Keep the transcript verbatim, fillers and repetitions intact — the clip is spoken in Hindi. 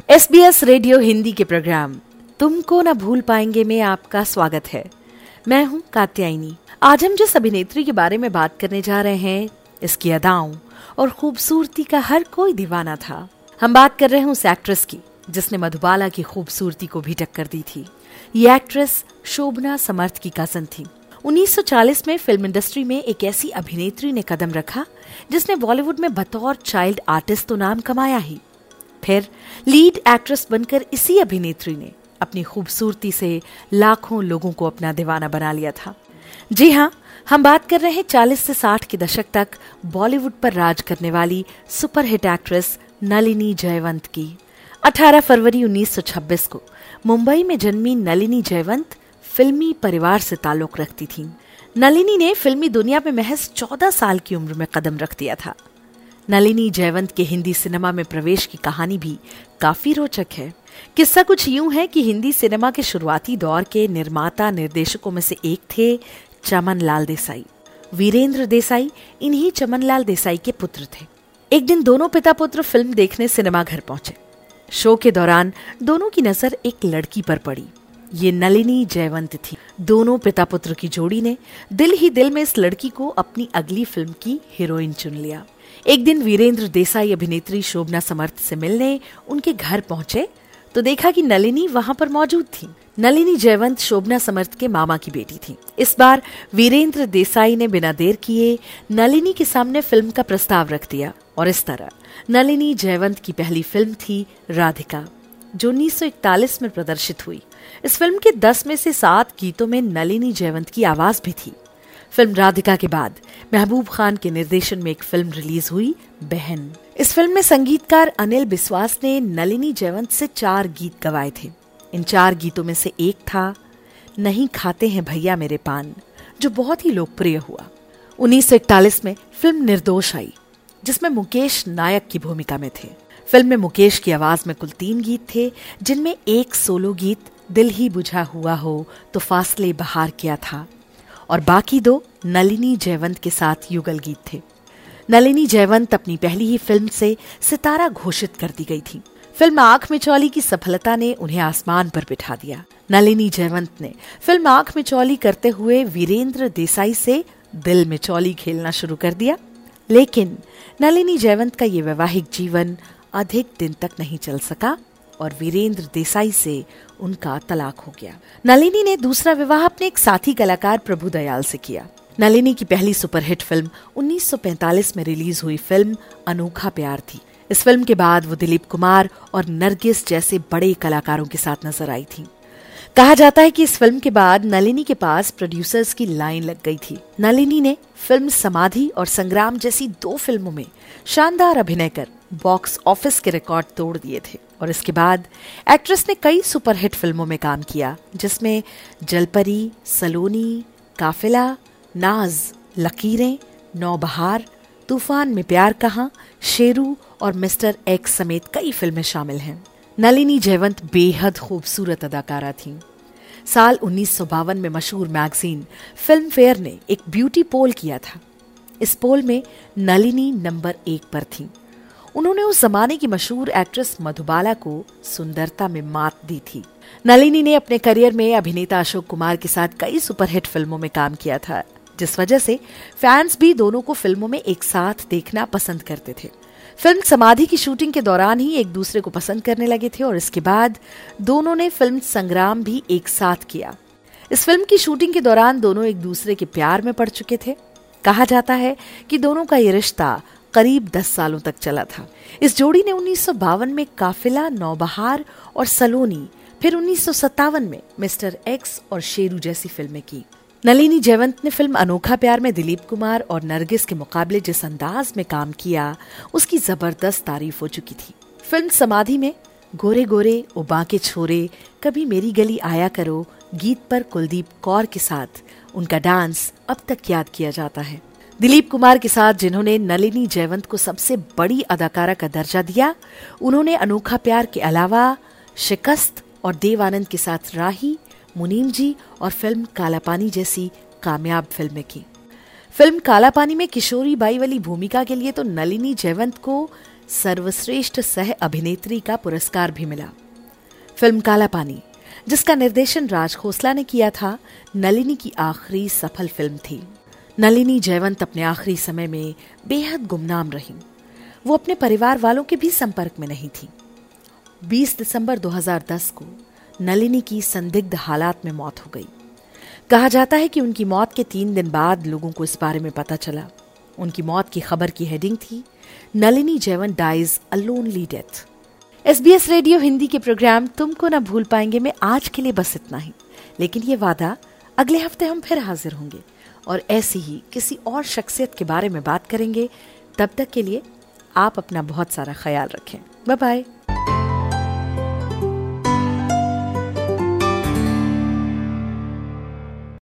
S B S radio Hindi के प्रोग्राम तुमको न भूल पाएंगे में आपका स्वागत है। मैं हूं कात्यायनी। आज हम जिस अभिनेत्री के बारे में बात करने जा रहे हैं, इसकी अदाओं और खूबसूरती का हर कोई दीवाना था। हम बात कर रहे हैं उस एक्ट्रेस की जिसने मधुबाला की खूबसूरती को भी टक्कर दी थी। ये एक्ट्रेस शोभना समर्थ की कजन थी। उन्नीस सौ चालीस में फिल्म इंडस्ट्री में एक ऐसी अभिनेत्री ने कदम रखा जिसने बॉलीवुड में बतौर चाइल्ड आर्टिस्ट तो नाम कमाया ही, फिर लीड एक्ट्रेस बनकर इसी अभिनेत्री ने अपनी खूबसूरती से लाखों लोगों को अपना दीवाना बना लिया था। जी हाँ, हम बात कर रहे हैं चालीस से साठ के दशक तक बॉलीवुड पर राज करने वाली सुपरहिट एक्ट्रेस नलिनी जयवंत की। अठारह फरवरी उन्नीस सौ छब्बीस को मुंबई में जन्मी नलिनी जयवंत फिल्मी परिवार से ताल्लुक रखती थीं। नलिनी ने फिल्मी दुनिया में महज चौदह साल की उम्र में कदम रख दिया था। नलिनी जयवंत के हिंदी सिनेमा में प्रवेश की कहानी भी काफी रोचक है। किस्सा कुछ यूं है कि हिंदी सिनेमा के शुरुआती दौर के निर्माता निर्देशकों में से एक थे चमन लाल देसाई। वीरेंद्र देसाई इन्हीं चमन लाल देसाई के पुत्र थे। एक दिन दोनों पिता पुत्र फिल्म देखने सिनेमा घर पहुंचे। शो के दौरान दोनों की नजर एक लड़की पर पड़ी। ये नलिनी जयवंत थी। दोनों पिता पुत्र की जोड़ी ने दिल ही दिल में इस लड़की को अपनी अगली फिल्म की हीरोइन चुन लिया। एक दिन वीरेंद्र देसाई अभिनेत्री शोभना समर्थ से मिलने उनके घर पहुंचे तो देखा कि नलिनी वहां पर मौजूद थी। नलिनी जयवंत शोभना समर्थ के मामा की बेटी थी। इस बार वीरेंद्र देसाई ने बिना देर किए नलिनी के सामने फिल्म का प्रस्ताव रख दिया और इस तरह नलिनी जयवंत की पहली फिल्म थी राधिका, जो उन्नीस सौ इकतालीस में प्रदर्शित हुई। इस फिल्म के दस में से सात गीतों में नलिनी जयवंत की आवाज भी थी। फिल्म राधिका के बाद महबूब खान के निर्देशन में एक फिल्म रिलीज हुई, बहन। इस फिल्म में संगीतकार अनिल बिस्वास ने नलिनी जयवंत से चार गीत गवाए थे। इन चार गीतों में से एक था नहीं खाते हैं भैया मेरे पान, जो बहुत ही लोकप्रिय हुआ। उन्नीस सौ इकतालीस में फिल्म निर्दोष आई, जिसमें मुकेश नायक की भूमिका में थे। फिल्म में मुकेश की आवाज में कुल तीन गीत थे, जिनमें एक सोलो गीत दिल ही बुझा हुआ हो तो फासले बहार किया था और बाकी दो नलिनी जयवंत के साथ युगल गीत थे। नलिनी जयवंत अपनी पहली ही फिल्म से सितारा घोषित कर दी गई थी। फिल्म आंख मिचौली की सफलता ने उन्हें आसमान पर बिठा दिया। नलिनी जयवंत ने फिल्म आंख मिचौली करते हुए वीरेंद्र देसाई से दिल मिचौली खेलना शुरू कर दिया, लेकिन नलिनी जयवंत का ये वैवाहिक जीवन अधिक दिन तक नहीं चल सका और वीरेंद्र देसाई से उनका तलाक हो गया। नलिनी ने दूसरा विवाह अपने एक साथी कलाकार प्रभु दयाल से किया। नलिनी की पहली सुपरहिट फिल्म उन्नीस सौ पैंतालीस में रिलीज हुई फिल्म अनोखा प्यार थी। इस फिल्म के बाद वो दिलीप कुमार और नरगिस जैसे बड़े कलाकारों के साथ नजर आई थी। कहा जाता है कि इस फिल्म के बाद नलिनी के पास प्रोड्यूसर्स की लाइन लग गई थी। नलिनी ने फिल्म समाधि और संग्राम जैसी दो फिल्मों में शानदार अभिनय कर बॉक्स ऑफिस के रिकॉर्ड तोड़ दिए थे और इसके बाद एक्ट्रेस ने कई सुपरहिट फिल्मों में काम किया, जिसमें जलपरी, सलोनी, काफिला, नाज, लकीरें, नौबहार, तूफान में प्यार कहाँ, शेरू और मिस्टर एक्स समेत कई फिल्में शामिल हैं। नलिनी जयवंत बेहद खूबसूरत अदाकारा थीं। साल उन्नीस सौ बावन में मशहूर मैगजीन फिल्म फेयर ने एक ब्यूटी पोल किया था। इस पोल में नलिनी नंबर एक पर थीं। उन्होंने उस जमाने की मशहूर एक्ट्रेस मधुबाला को सुंदरता में मात दी थी। नलिनी ने अपने करियर में अभिनेता अशोक कुमार के साथ कई सुपरहिट फिल्मों में काम किया था, जिस वजह से फैंस भी दोनों को फिल्मों में एक साथ देखना पसंद करते थे। फिल्म समाधि की शूटिंग के दौरान ही एक दूसरे को पसंद करने लगे थे और इसके बाद दोनों ने फिल्म संग्राम भी एक साथ किया। इस फिल्म की शूटिंग के दौरान दोनों एक दूसरे के प्यार में पड़ चुके थे। कहा जाता है कि दोनों का ये रिश्ता करीब दस सालों तक चला था। इस जोड़ी ने उन्नीस सौ बावन में काफिला, नौबहार और सलोनी, फिर उन्नीस सौ सत्तावन में मिस्टर एक्स और शेरू जैसी फिल्में की। नलिनी जयवंत ने फिल्म अनोखा प्यार में दिलीप कुमार और नरगिस के मुकाबले जिस अंदाज में काम किया, उसकी जबरदस्त तारीफ हो चुकी थी। फिल्म समाधि में गोरे गोरे ओ बांके छोरे, कभी मेरी गली आया करो गीत पर कुलदीप कौर के साथ उनका डांस अब तक याद किया जाता है। दिलीप कुमार के साथ जिन्होंने नलिनी जयवंत को सबसे बड़ी अदाकारा का दर्जा दिया, उन्होंने अनोखा प्यार के अलावा शिकस्त और देव आनंद के साथ राही, मुनीम जी और फिल्म काला पानी जैसी कामयाब फिल्में की। फिल्म काला पानी में किशोरी बाई वाली भूमिका के लिए तो नलिनी जयवंत को सर्वश्रेष्ठ सह अभिनेत्री का पुरस्कार भी मिला। फिल्म काला पानी, जिसका निर्देशन राज खोसला ने किया था, नलिनी की आखिरी सफल फिल्म थी। नलिनी जयवंत अपने आखिरी समय में बेहद गुमनाम रही। वो अपने परिवार वालों के भी संपर्क में नहीं थी। बीस दिसंबर दो हज़ार दस को नलिनी की संदिग्ध हालात में मौत हो गई। कहा जाता है कि उनकी मौत के तीन दिन बाद लोगों को इस बारे में पता चला। उनकी मौत की खबर की हेडिंग थी, Nalini Jaywant dies a lonely death. S B S radio Hindi के प्रोग्राम तुमको ना भूल पाएंगे में आज के लिए बस इतना ही, लेकिन ये वादा, अगले हफ्ते हम फिर हाजिर होंगे और ऐसी ही किसी और शख्सियत के बारे में बात करेंगे। तब तक के लिए आप अपना बहुत सारा ख्याल रखें। Bye bye.